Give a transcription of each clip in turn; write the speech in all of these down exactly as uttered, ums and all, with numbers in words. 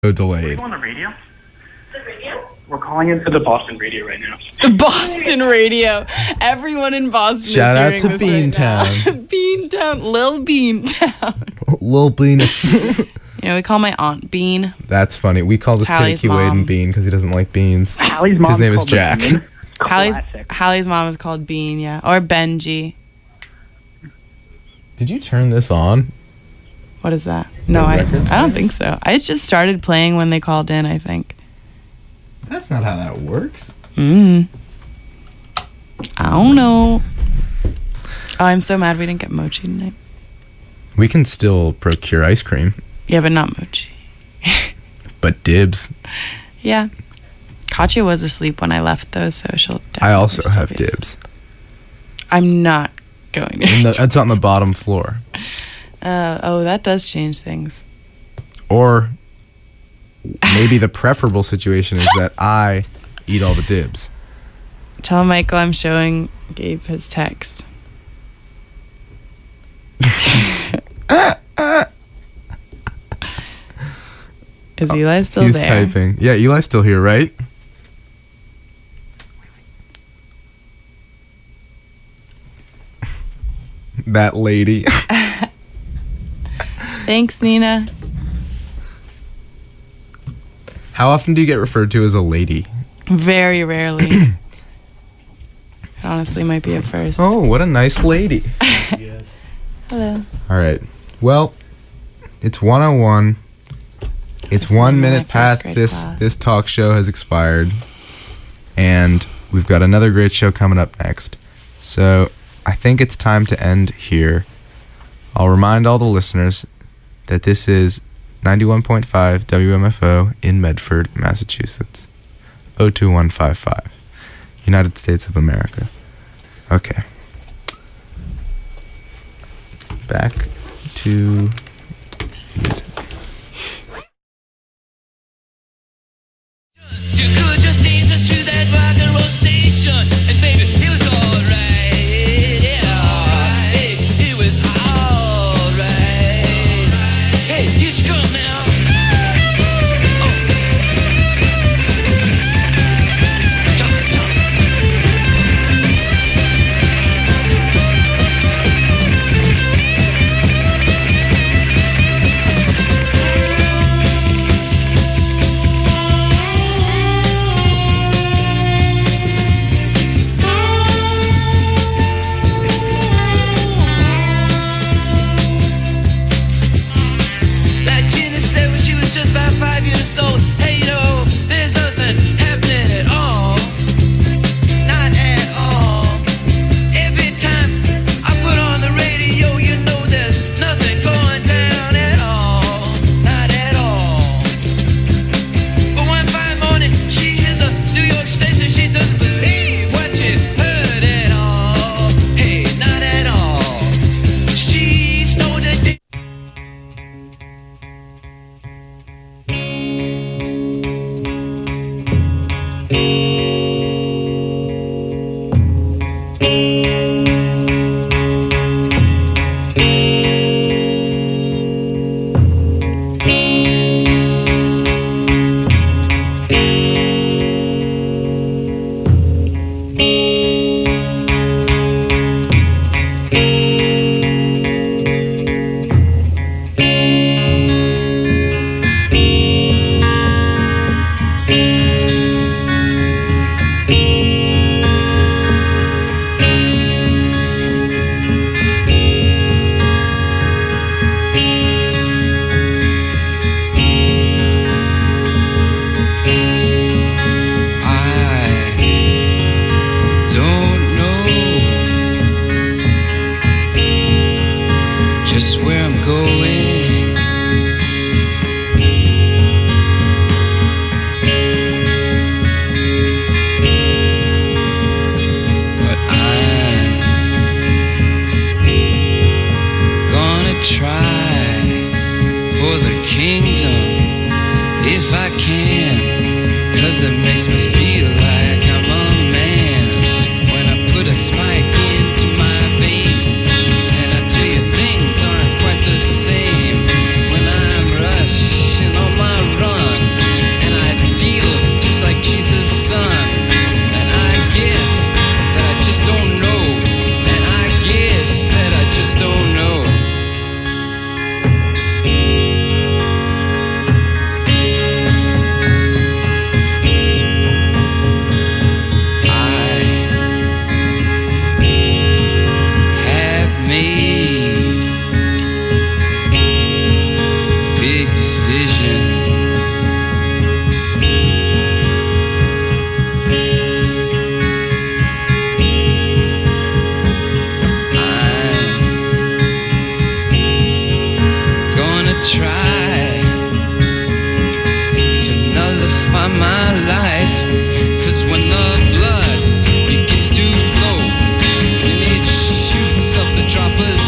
delayed. Are we on the radio? The radio? We're calling into the Boston radio right now. The Boston radio. Everyone in Boston Shout out is to hearing this right Beantown. Beantown. Lil Beantown. Lil Bean. You know, we call my aunt Bean. That's funny. We call this kid Hallie's Key Waden mom. Bean because he doesn't like beans. Hallie's mom. His name is Jack. Hallie's, Hallie's mom is called Bean, yeah. Or Benji. Did you turn this on? What is that? No, The I, record I don't think so. I just started playing when they called in, I think. That's not how that works. Mm. I don't know. Oh, I'm so mad we didn't get mochi tonight. We can still procure ice cream, Yeah, but not mochi. but dibs. Yeah. Katya was asleep when I left those, so she'll definitely I also still have be asleep. dibs. I'm not going to. And the, it's on the bottom floor. Uh, oh, that does change things. Or maybe the preferable situation is that I eat all the dibs. Tell Michael I'm showing Gabe his text. Is Eli still He's there? typing. Yeah, Eli's still here, right? That lady. Thanks, Nina. How often do you get referred to as a lady? Very rarely. It honestly might be a first. Oh, what a nice lady. Hello. All right. Well, it's one oh one. It's This is one my minute first past grade this class. this talk show has expired, and we've got another great show coming up next. So I think it's time to end here. I'll remind all the listeners that this is ninety-one point five W M F O in Medford, Massachusetts. oh two one five five. United States of America. Okay. Back to music. You could just dance us to that rock and roll station, and baby, it was alright. Yeah, alright. Hey, it was alright. Hey, you should come now. Oh. Jump, jump. Like Gina said when she was just about five years old, hey, you know, there's nothing happening at all. Not at all. Every time I put on the radio, you know there's nothing going down at all. Not at all. But one fine morning, she hears a New York station, she doesn't believe what she heard at all. Hey, not at all. She snowed a dick. I don't know just where I'm going. But I'm gonna try for the kingdom if I can. 'Cause it makes me feel like I'm a man when I put a spike into my vein. And I tell you, things aren't quite the same when I'm rushing on my run. are my life. Cause when the blood begins to flow, when it shoots up the droppers.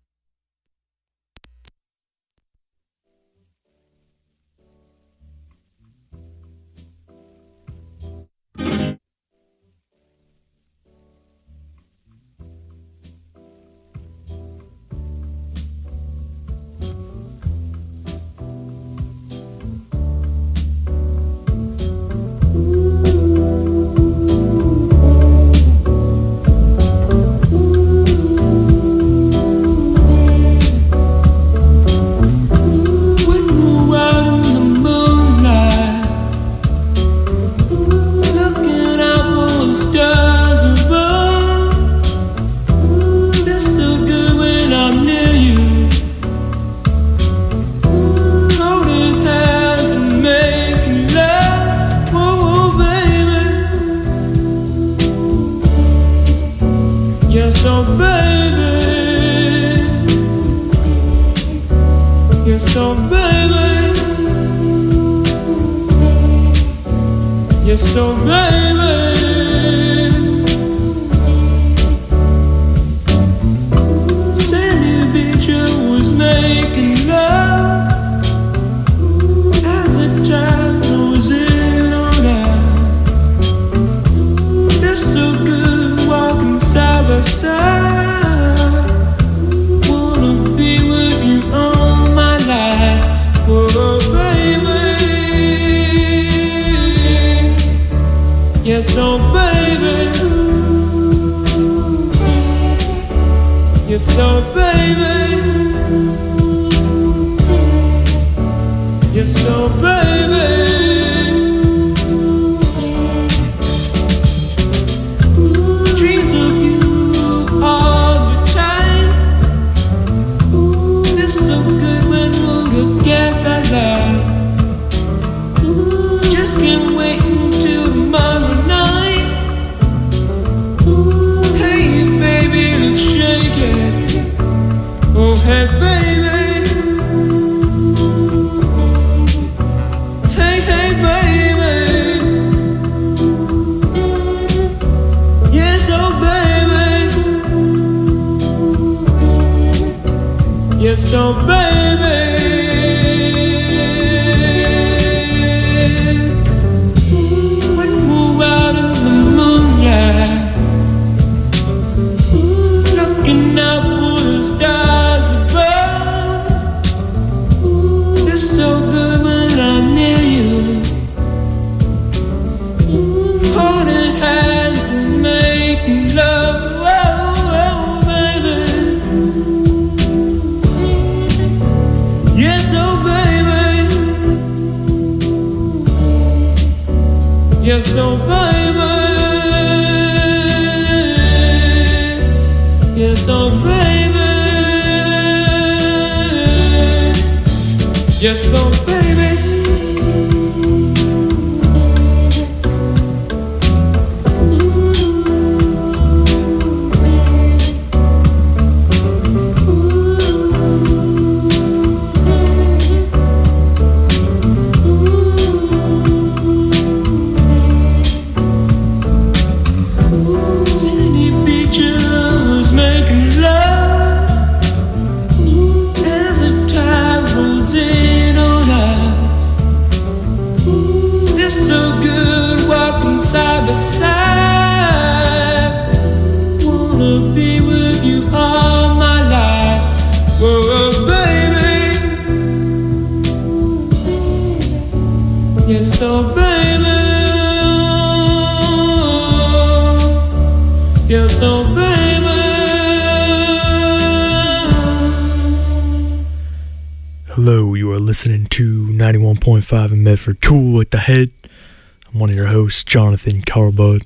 Hello, you are listening to ninety-one point five in Medford. Cool at the head. I'm one of your hosts, Jonathan Carbud.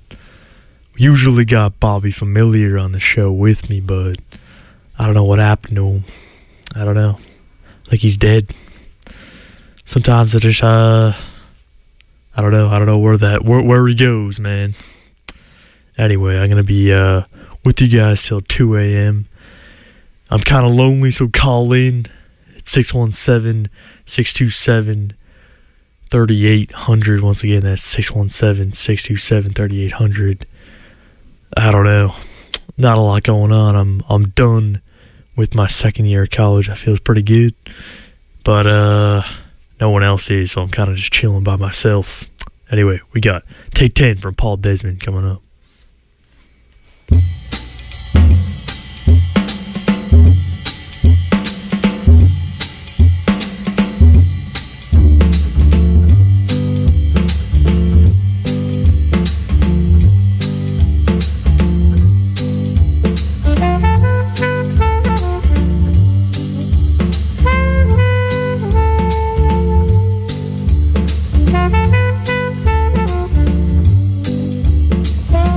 We usually got Bobby Familiar on the show with me, but I don't know what happened to him. I don't know. I think he's dead. Sometimes I just, uh, I don't know. I don't know where that, where, where he goes, man. Anyway, I'm going to be, uh, with you guys till two a.m. I'm kind of lonely, so call in at six one seven, six two seven, thirty-eight hundred. Once again, that's six one seven, six two seven, three eight hundred. I don't know. Not a lot going on. I'm I'm done with my second year of college. I feel pretty good. But uh, no one else is, so I'm kind of just chilling by myself. Anyway, we got Take ten from Paul Desmond coming up. Thank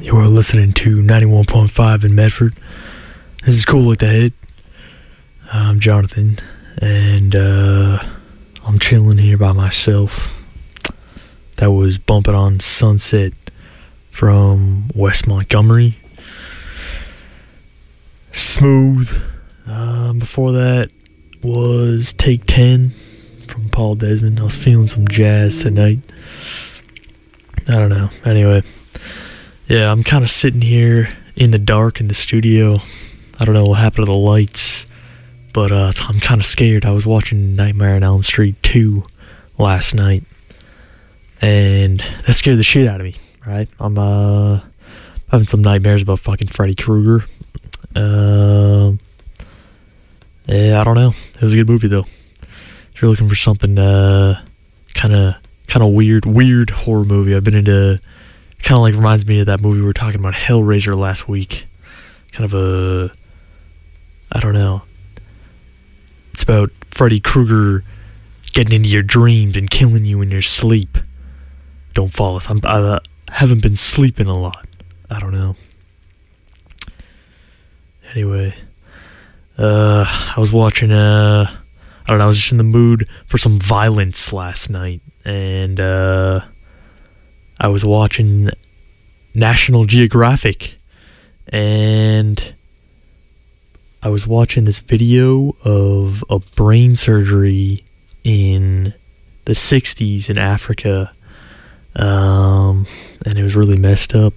You're listening to ninety-one point five in Medford. This is Cool with the Head. I'm Jonathan, and uh, I'm chilling here by myself. That was Bumping on Sunset from West Montgomery. Smooth. Um, before that was Take ten from Paul Desmond. I was feeling some jazz tonight. I don't know. Anyway, yeah, I'm kind of sitting here in the dark in the studio. I don't know what happened to the lights, but uh, I'm kind of scared. I was watching Nightmare on Elm Street two last night, and that scared the shit out of me, right? I'm uh, having some nightmares about fucking Freddy Krueger. Uh, yeah, I don't know. It was a good movie, though. If you're looking for something uh, kind of kind of weird, weird horror movie, I've been into, kind of like reminds me of that movie we were talking about, Hellraiser, last week. Kind of a, I don't know. It's about Freddy Krueger getting into your dreams and killing you in your sleep. Don't fall asleep. I uh, haven't been sleeping a lot. I don't know. Anyway, uh, I was watching, uh, I don't know, I was just in the mood for some violence last night, and, uh, I was watching National Geographic, and I was watching this video of a brain surgery in the sixties in Africa, um, and it was really messed up,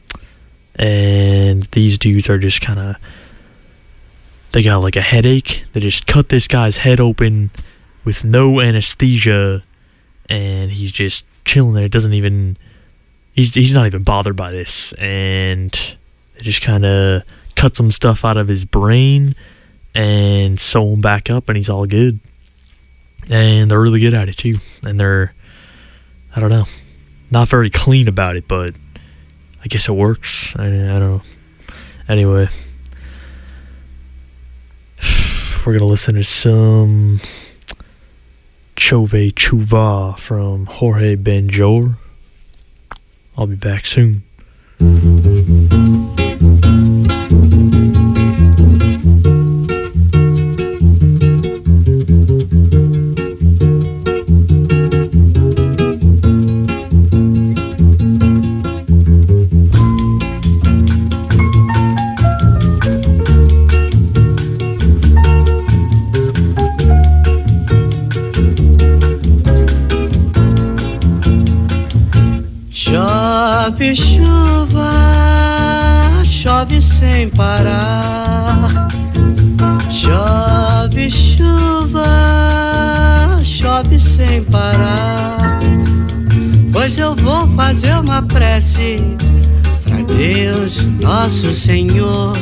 and these dudes are just kind of, they got like a headache. They just cut this guy's head open with no anesthesia, and he's just chilling there. It doesn't even, he's he's not even bothered by this, and they just kind of cut some stuff out of his brain and sew him back up, and he's all good. And they're really good at it too. And they're, I don't know, not very clean about it, but I guess it works. I, I don't know. Anyway, we're going to listen to some Chove Chuva from Jorge Benjor. I'll be back soon. Chove chuva, chove sem parar. Chove chuva, chove sem parar. Pois eu vou fazer uma prece pra Deus nosso Senhor,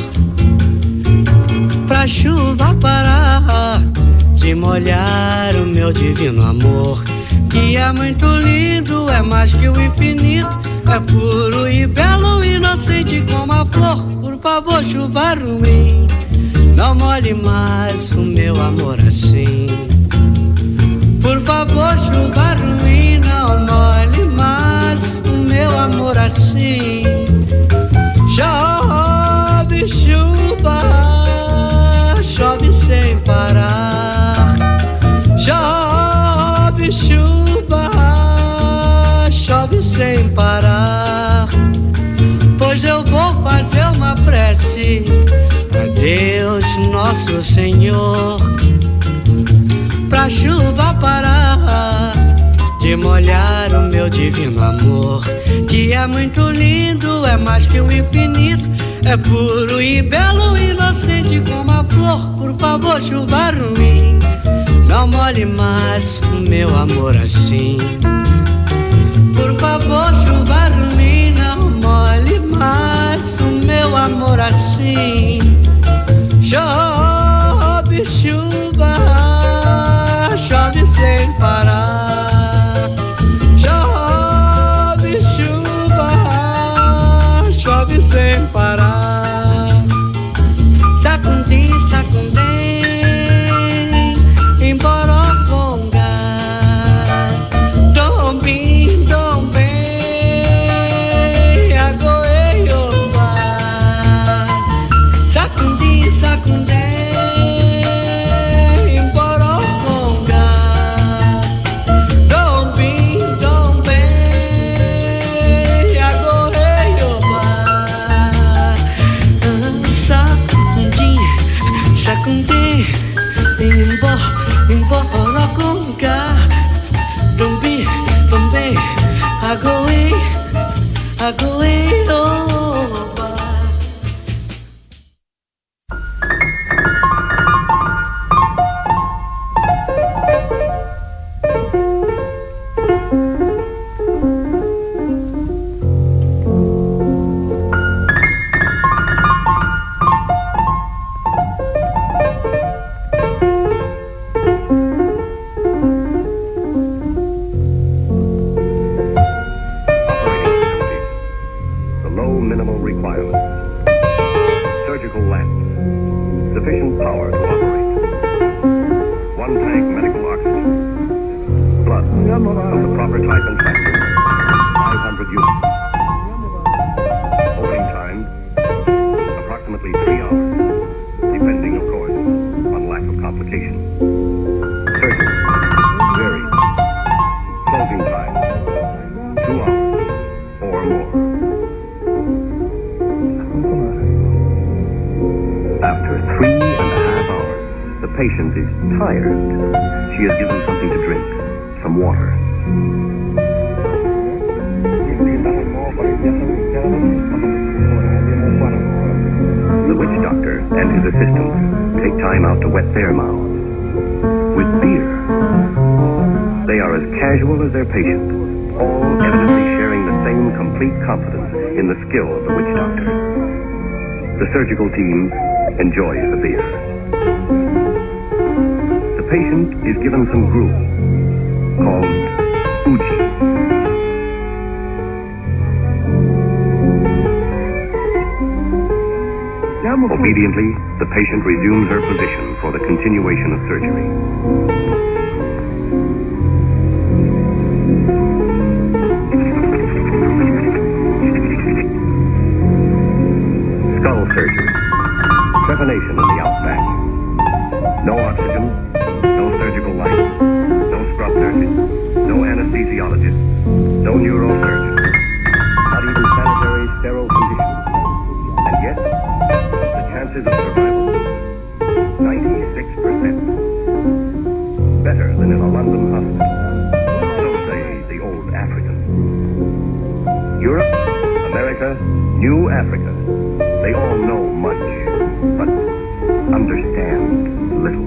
pra chuva parar de molhar o meu divino amor, que é muito lindo, é mais que o infinito, é puro e belo, inocente como a flor. Por favor, chuva ruim, não molhe mais o meu amor assim. Por favor, chuva ruim, não molhe mais o meu amor assim. Chove chuva, chove sem parar. Chove chuva, chove sem parar. Pois eu vou fazer uma prece pra Deus nosso Senhor, pra chuva parar de molhar o meu divino amor, que é muito lindo, é mais que o infinito, é puro e belo, inocente como a flor. Por favor, chuva ruim, não molhe mais o meu amor assim. Por favor, chuva ruim, não molhe mais o meu amor assim. Chove chuva, chove sem parar. Chove chuva, chove sem parar. Sacundim, sacundim, emboroconga. Dombim, dombim, agoeio. Surgical team enjoys the beer. The patient is given some gruel called Uji. Obediently, the patient resumes her position for the continuation of surgery. Skull surgery. Trepanation in the outback. No oxygen, no surgical light, no scrub nurses, no anesthesiologist, no neurosurgeon, not even sanitary sterile conditions. And yet, the chances of survival, ninety-six percent. Better than in a London hospital. So say the old Africans. Europe, America, New Africa. They all know much, but understand little.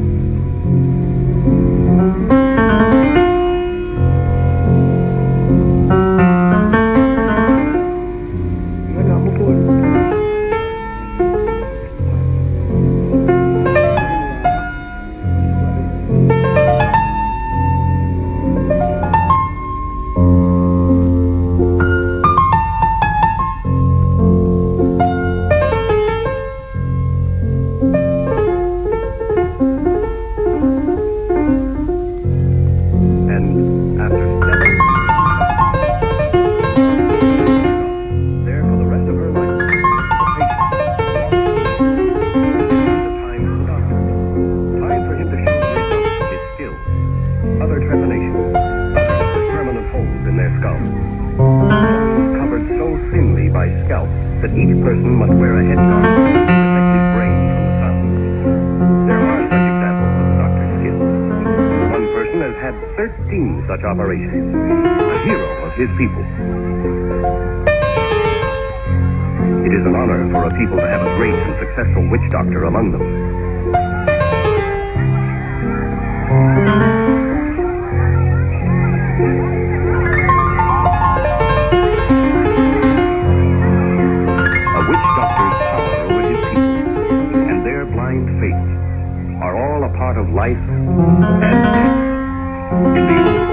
Operations, a hero of his people. It is an honor for a people to have a great and successful witch doctor among them. A witch doctor's power over his people and their blind faith are all a part of life and death. In the old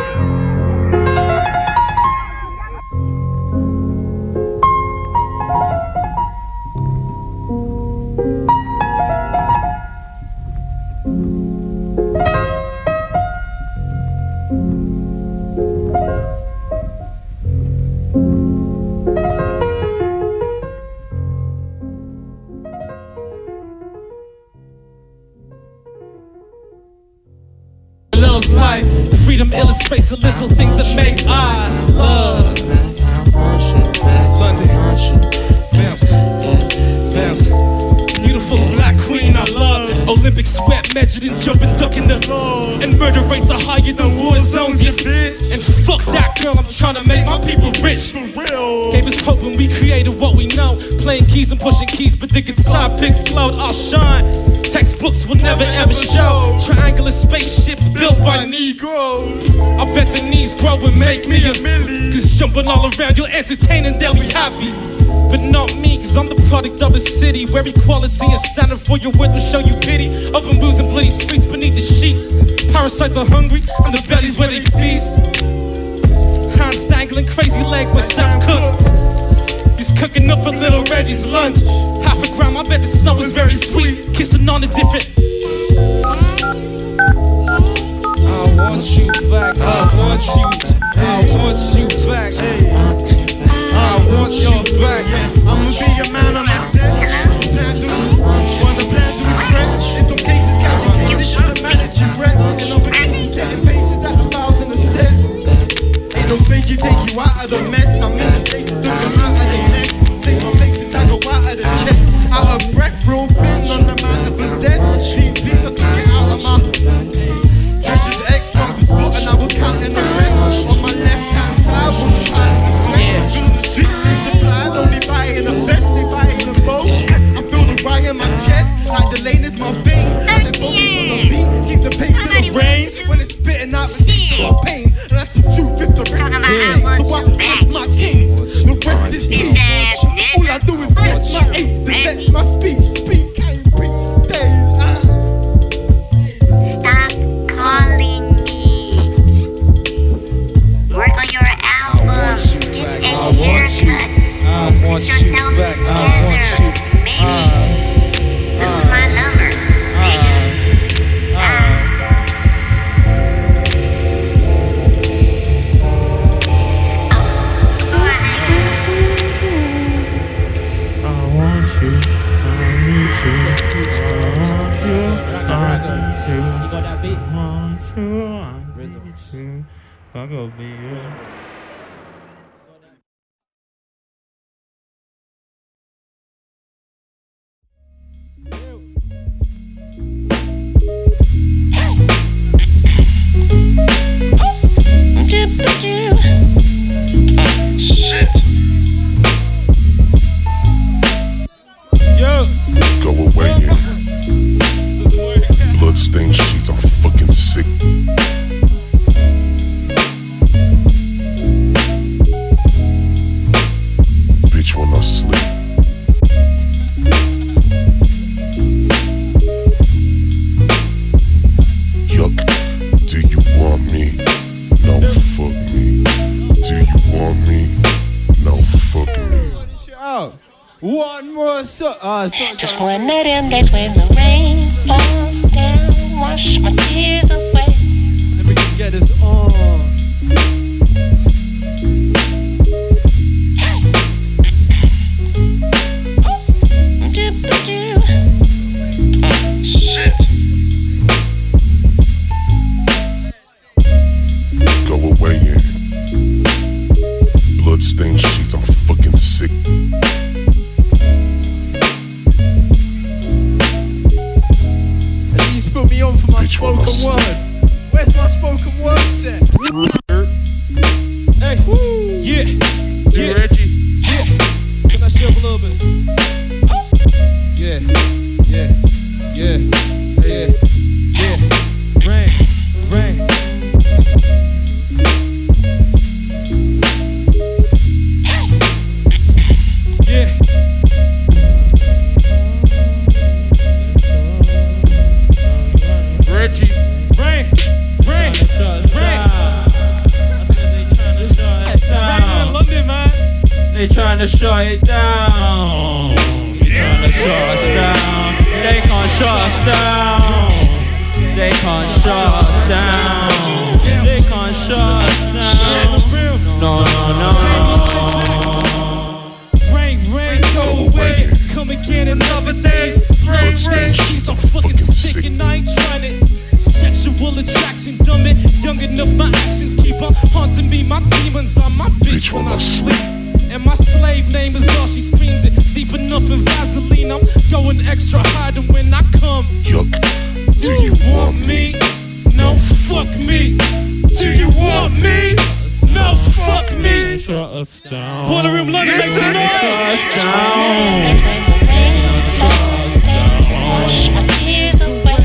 illustrates the little things that make I love London. Bounce, bounce. Beautiful black queen I love. Olympic sweat measured in jumping, ducking the and murder rates are higher than war zones, you bitch. And fuck that girl, I'm trying to make my people rich. Gave us hope when we created what we know. Playing keys and pushing keys, but the guitar picks glowed. I'll shine. Textbooks will never ever show triangular spaceships built by Negroes. I bet the knees grow and make me a milli. Cause jumping all around, you'll entertain and they'll be happy. But not me, cause I'm the product of a city where equality is standard for your word will show you pity. Open booze and bloody streets beneath the sheets. Parasites are hungry, and the belly's where they feast. Hands dangling crazy legs like Sam Cooke. He's cooking up a little Reggie's lunch. Half a gram, I bet the snow is very sweet. Kissing on a different. I want you back, I want you, I want you back. I want you back. I'ma be a man on that step. Plan to, wanna plan to regret. In some cases, catching position to manage your breath. In other cases, setting paces at a thousand a step. Ain't no space you take you out of the mess. I'm in the state to come out of the nest. Take my places, I go out of the check. Out of breath, real thin on the amount of possess. These beats I took it out of my treasures X from the spot and I was counting the rest. On my left hand side was trying to flex. Streets in the fly, only buying the best, they buying the boat. I feel the riot in my chest, like the lane is my vein. And they focus on the beat, keep the pace in the rain. When it's spitting out, it's my pain. And that's the truth, if the rest is the so I bless my kings, the rest is peace. All I do is bless my apes and bless my speech. Speak, I ain't preach today. Stop calling me. Work on your album. I want you back. I want you back. I want you. Maybe this is my number. I'm gonna be you. Shit. Yo. Go away and bloodstained sheets. I'm fucking sick. Bitch, when I sleep. Yuck. Do you want me? No, fuck me. Do you want me? No, fuck me. One more song. Uh, Just one of them days when the rain falls down, wash my tears away. Let me get this on. Shit. Go away and bloodstained sheets. I'm fucking sick. Put me on for my Bitch, spoken word. Where's my spoken word set? Hey, yeah, yeah, Reggie, yeah. Can I shove a little bit? Yeah, yeah, yeah, yeah, yeah. Rain, rain. Yeah. Reggie, rain, rain, rain. It's raining in London, man. They trying to shut it down. They trying to shut us down. They can't shut us down. They can't shut us down. They can't shut us down. No, no, no. Rain, rain, go away. Come again in other days. Rain, rain, sheets. I'm fucking sick and I ain't trying it. Sexual attraction, dumb it. Young enough, my actions keep on haunting me. My demons are my bitch when I sleep. And my slave name is all she screams it. Deep enough in Vaseline, I'm going extra harder when I come. Yuck. Do you want me? No, fuck me. Do you want me? No, fuck me. Shut us down. Boiler Room London, make some noise. Wash my tears away.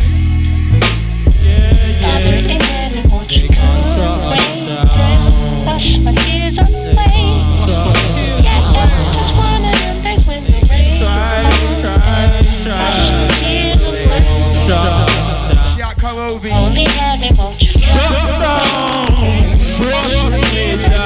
Father in heaven, won't you come rain down? Wash my tears away. Just one of them days when the rain falls down. Wash my tears away. Shout come over. Only heaven, won't you come rain down? Wash my tears away.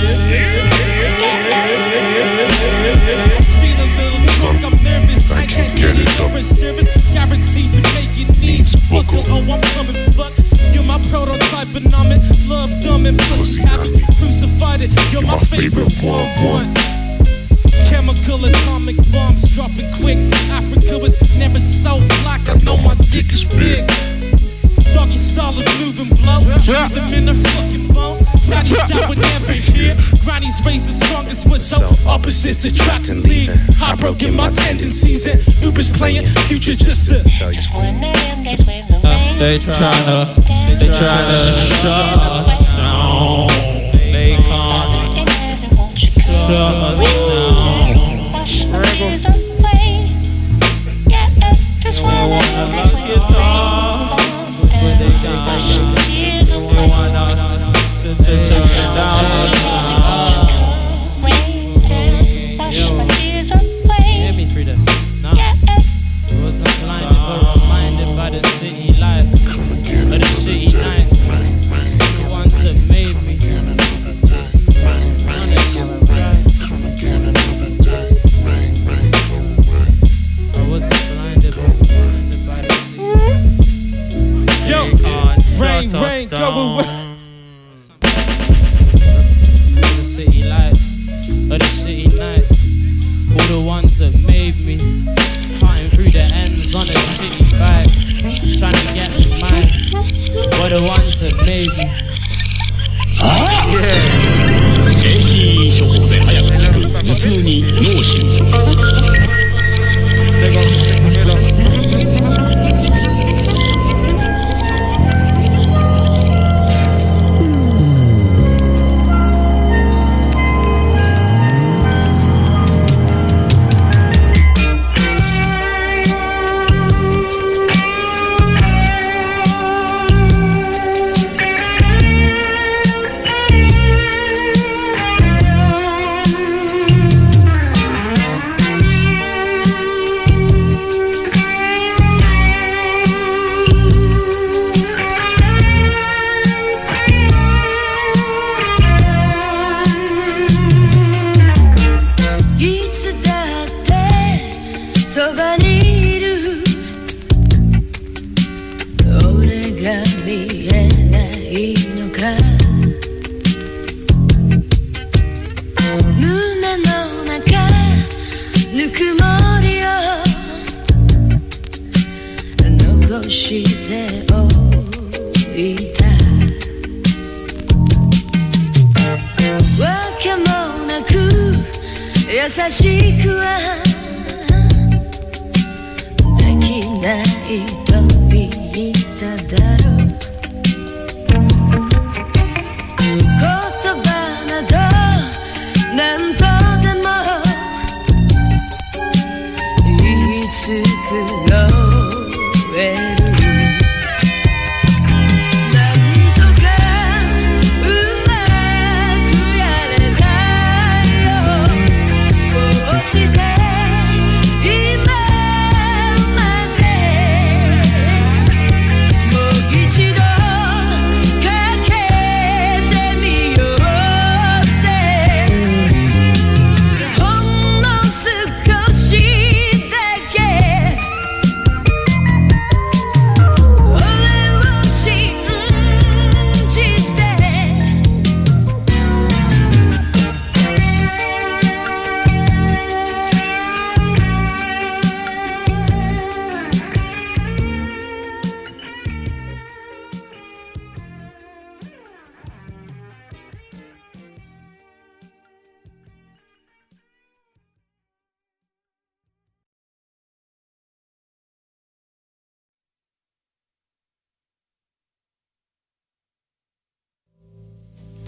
I can't get it up. Guaranteed to make it needs buckle. Oh, I'm coming, fuck. You're my prototype, and I'm in love, dumb, and pussy happy. Crucified it. You're my favorite one, one. Chemical atomic bombs dropping quick. Africa was never so black. I know my dick is big. Doggy style of moving blow. Put them in their fucking bones. Daddies that would never hear. Granny's raised the strongest with so opposites attract and leaving. Heartbroken my tendencies and Uber's playing future just to tell you. They tryna, they tryna shut us down. They can't shut us down. Wash my tears away. Yeah, just one of them days when the rain falls down. Wash my tears away. They want us to shut down. Wash my tears away. Hear me through this. Nah. I wasn't blinded but reminded by the city lights. By the city nights. The ones that made me. I wasn't blinded but reminded by the city lights. Yo, rain, rain, go away. The city lights, or the city nights, all the ones that made me, cutting through the ends on a shitty bike, trying to get mine, were the ones that made me.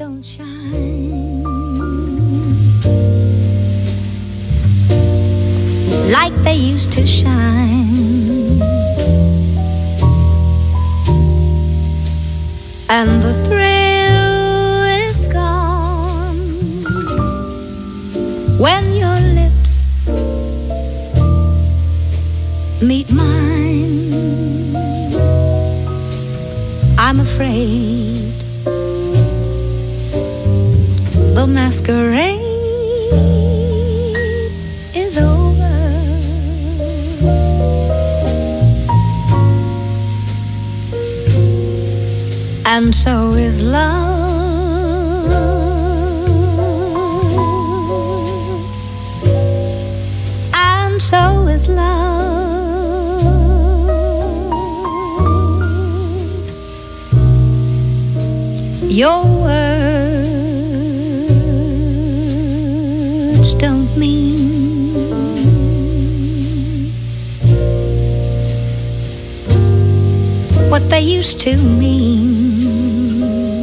don't shine like they used to shine, and the thrill is gone when your lips meet mine. I'm afraid the masquerade is over, and so is love, and so is love. Your words don't mean what they used to mean.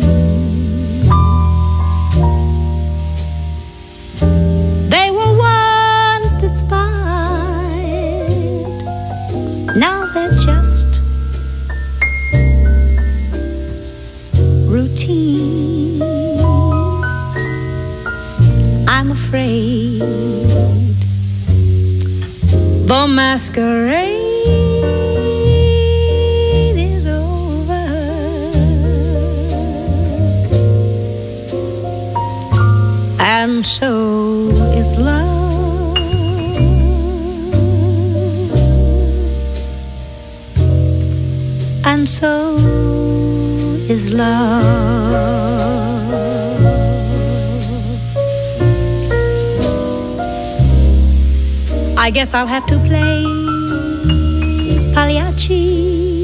They were once inspired, now they're just routine. I'm afraid the masquerade is over, and so is love, and so is love. I guess I'll have to play Pagliacci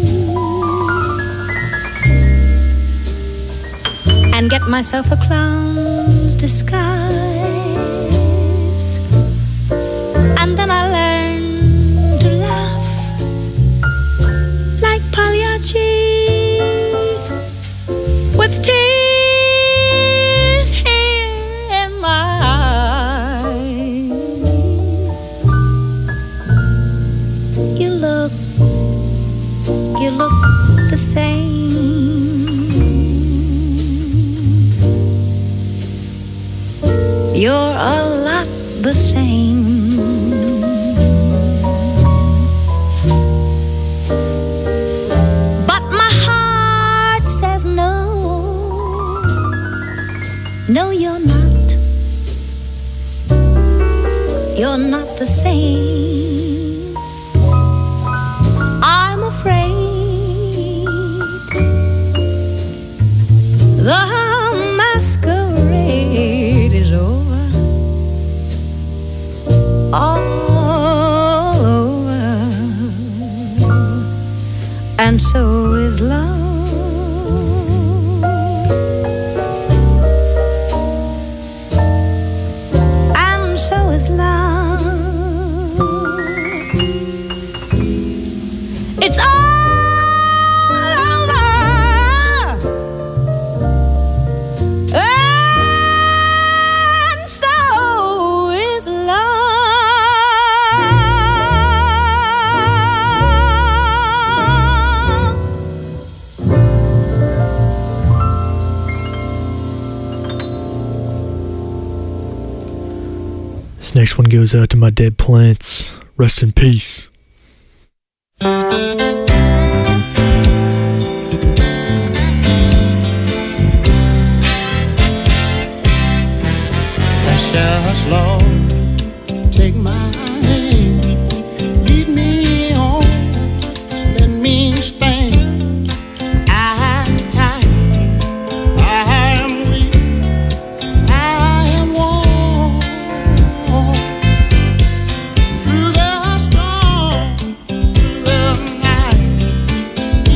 and get myself a clown's disguise, and then I'll learn to laugh like Pagliacci, with tears here in my eyes. You look, you look the same. You're a lot the same. But my heart says no. No, you're not. You're not the same. I'm afraid the masquerade is over, all over, and so is love. So is love. It's all over, and so is This next one goes out to my dead plants. Rest in peace. Precious Lord, take my hand, lead me on, let me stand. I am tired, I am weak, I am worn. Through the storm, through the night,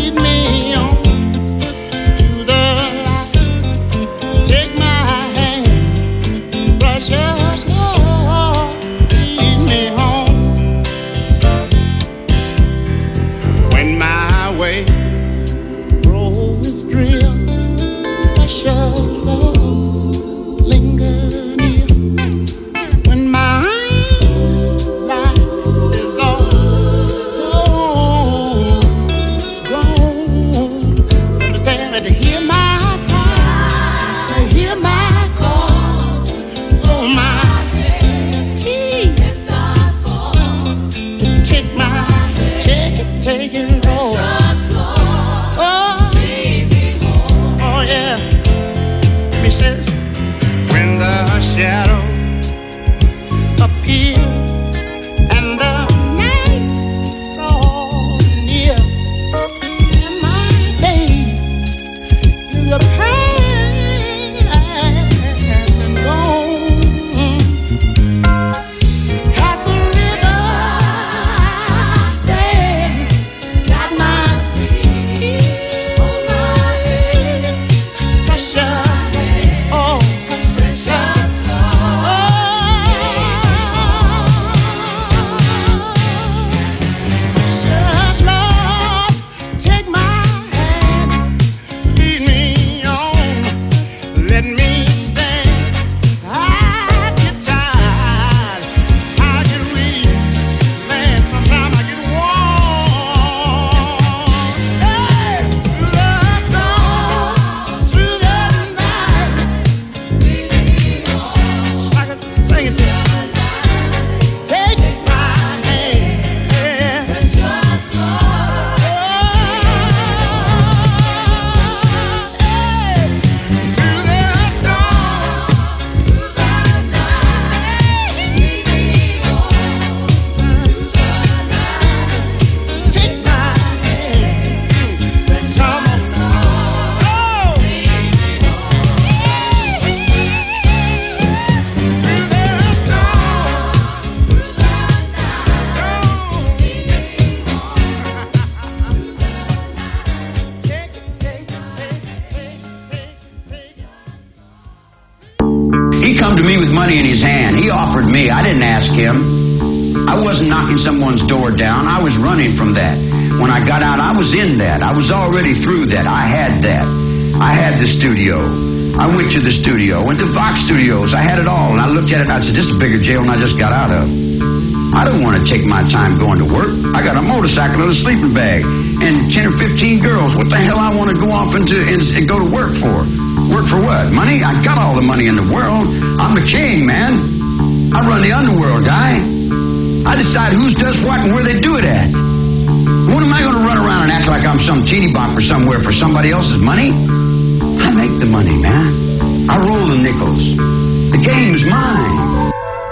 offered me. I didn't ask him. I wasn't knocking someone's door down. I was running from that. When I got out, I was in that. I was already through that. I had that. I had the studio. I went to the studio, went to Fox Studios. I had it all. And I looked at it and I said, this is a bigger jail than I just got out of. I don't want to take my time going to work. I got a motorcycle and a sleeping bag and ten or fifteen girls. What the hell I want to go off into and, and go to work for? Work for what? Money? I got all the money in the world. I'm the king, man. I run the underworld, guy. I decide who does what and where they do it at. What am I going to run around and act like I'm some teeny bopper somewhere for somebody else's money? I make the money, man. I roll the nickels. The game's mine.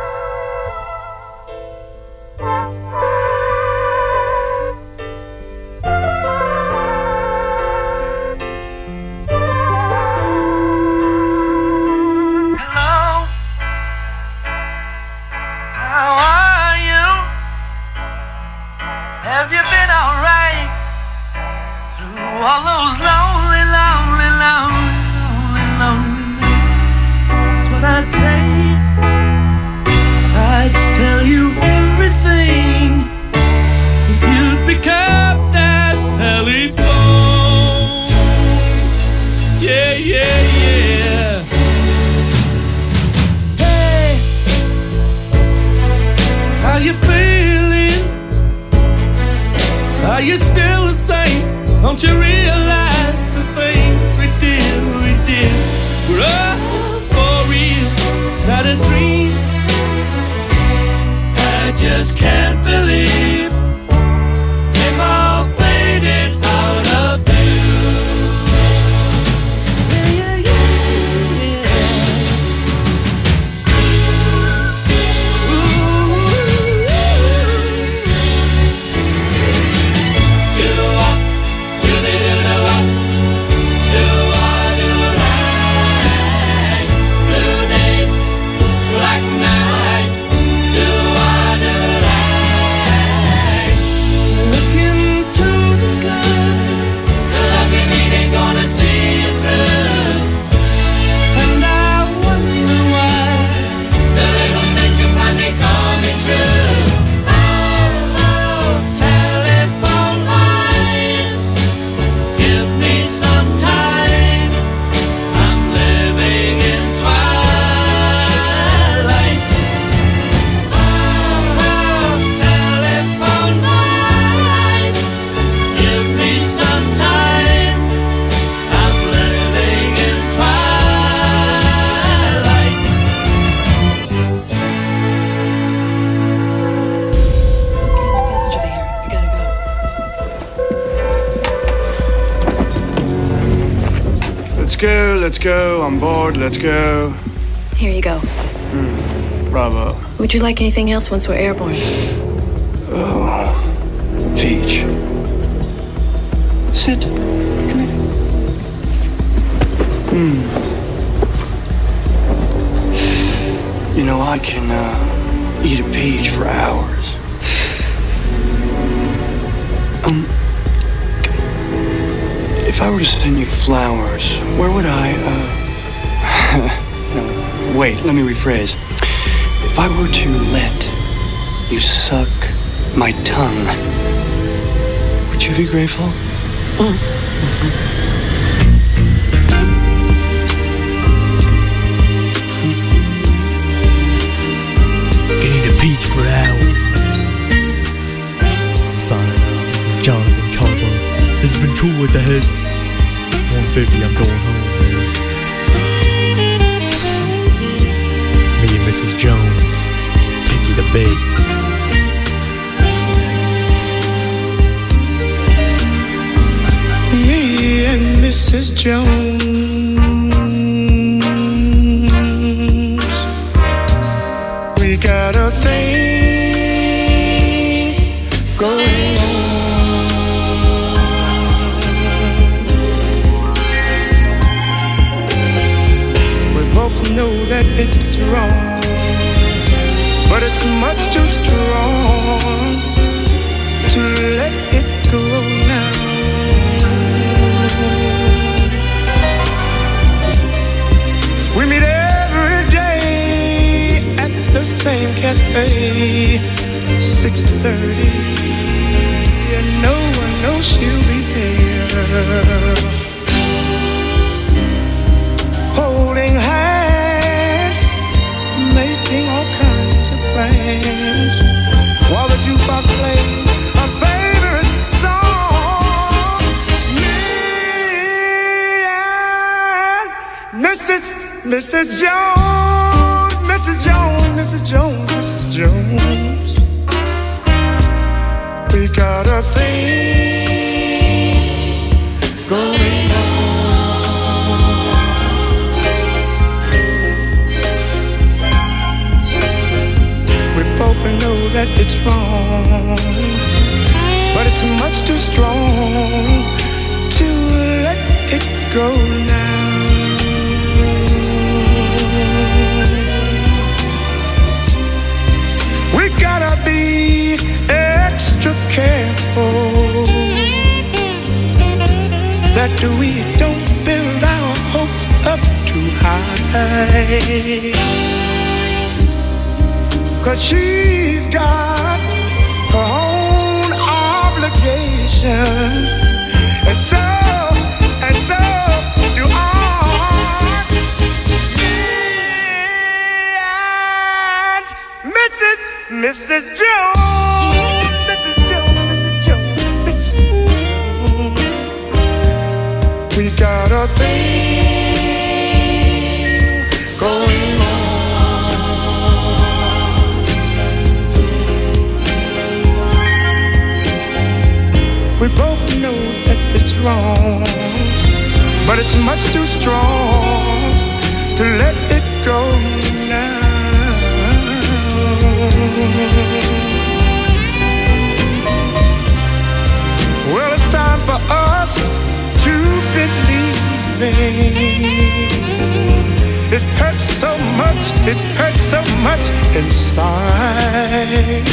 Let's go, I'm bored, let's go. Here you go. Mm, bravo. Would you like anything else once we're airborne? Oh, Peach. Sit. Come here. Hmm. You know, I can uh, eat a peach for hours. Um, if I were to send you flowers, where would I, uh... no, wait, let me rephrase. If I were to let you suck my tongue, would you be grateful? Mm-hmm. Peach for hours. I'm signing out. This is Jonathan Carbo. This has been Cool with the Head. one fifty, I'm going home, man. Me and Missus Jones take you to bed. Me and Missus Jones, we got a thing going on. We both know that it's wrong, but it's much too strong to let it go now. We meet every day at the same cafe, six thirty, and no one knows she'll be there. Holding hands, making all kinds of plans, while the jukebox plays a favorite song. Me and Missus Missus Jones, Missus Jones, Missus Jones, Missus Jones, we got a thing going on. We both know that it's wrong, but it's much too strong to let it go now. We gotta be extra careful that we don't build our hopes up too high, 'cause she's got her own obligations, and so, and so do I. Me and Missus Missus Jones, Missus Jones, Missus Jones, Missus Jones, we got a thing going on. We both know that it's wrong, but it's much too strong to let it go now. Well, it's time for us to believe it. It hurts so much, it hurts so much inside.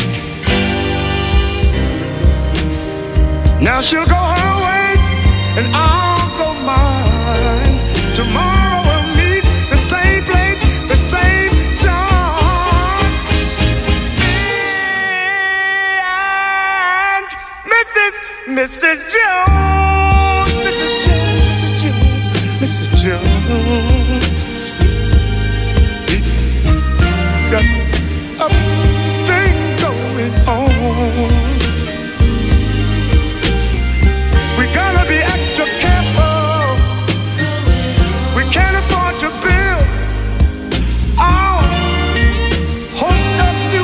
Now she'll go her way and I'll go mine. Tomorrow we'll meet the same place, the same time. And Missus Missus Jones, Missus Jones, Missus Jones, Missus Jones, we got a thing going on. We gotta be extra careful. We can't afford to build our hopes up too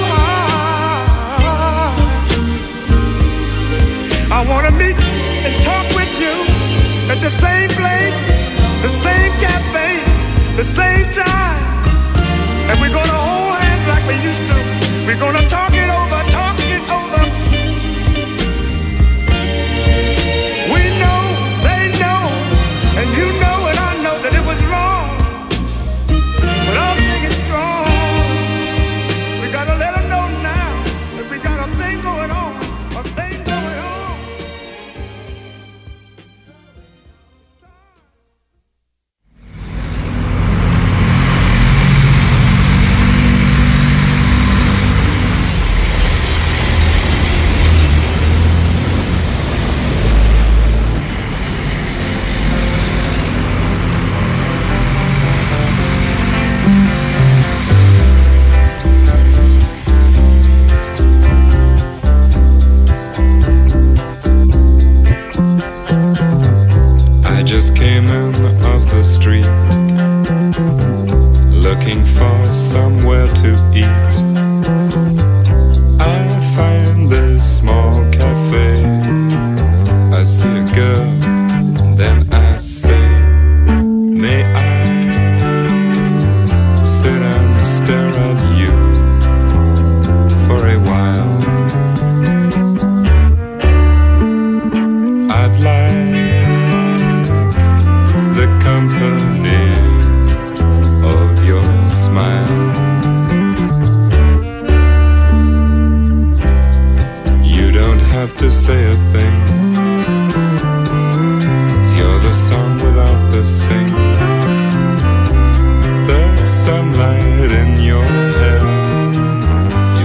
high. I wanna meet and talk with you at the same place, the same cafe, the same time. And we're gonna hold hands like we used to. We're gonna talk it over, talk it over. We know, they know, and you know and I know that it was wrong, but our thing is strong. We gotta let them know now that we got a thing going on, a thing going on. Looking for somewhere to eat. I find this small cafe. I see a girl, then I say, may I sit and stare at you for a while? I'd like the company of your smile. You don't have to say a thing, 'cause you're the song without the sing. The sunlight in your hair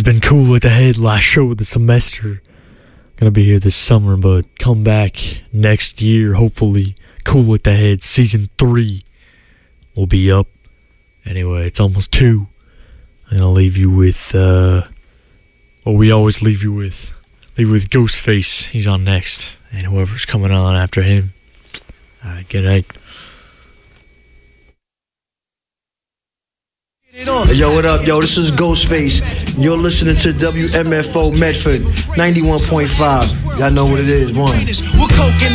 been Cool at the Head, last show of the semester. Gonna be here this summer, but come back next year, hopefully. Cool at the Head season three will be up. Anyway, it's almost two. I'm gonna leave you with uh what we always leave you with. Leave you with Ghostface. He's on next. And whoever's coming on after him. Alright, good night. Hey, yo, what up, yo? This is Ghostface. You're listening to W M F O Medford ninety-one point five. Y'all know what it is, one.